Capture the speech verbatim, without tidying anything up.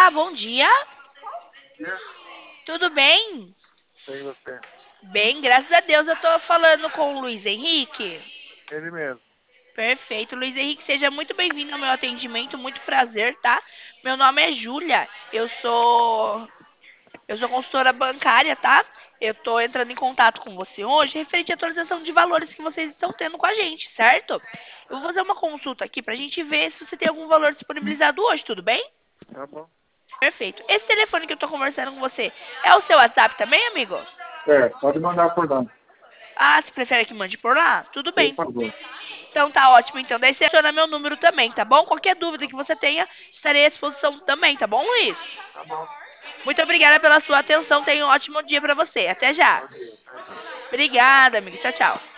Olá, bom dia. Dia, Tudo bem? tem você. Bem, graças a Deus. Eu tô falando com o Luiz Henrique. Ele mesmo. Perfeito. Luiz Henrique, seja muito bem-vindo ao meu atendimento. Muito prazer, tá? Meu nome é Júlia. Eu sou eu sou consultora bancária, tá? Eu tô entrando em contato com você hoje referente à atualização de valores que vocês estão tendo com a gente, certo? Eu vou fazer uma consulta aqui pra gente ver se você tem algum valor disponibilizado hoje, tudo bem? Tá bom. Perfeito. Esse telefone que eu tô conversando com você é o seu WhatsApp também, amigo? É, pode mandar por lá, Ah, você prefere que mande por lá? Tudo por bem. favor. Então tá ótimo. Então, daí você adiciona meu número também, tá bom? Qualquer dúvida Tá que bom. você tenha, estarei à disposição também, tá bom, Luiz? Tá bom. Muito obrigada pela sua atenção. Tenha um ótimo dia pra você. Até já. Bom dia. Até já. Obrigada, amigo. Tchau, tchau.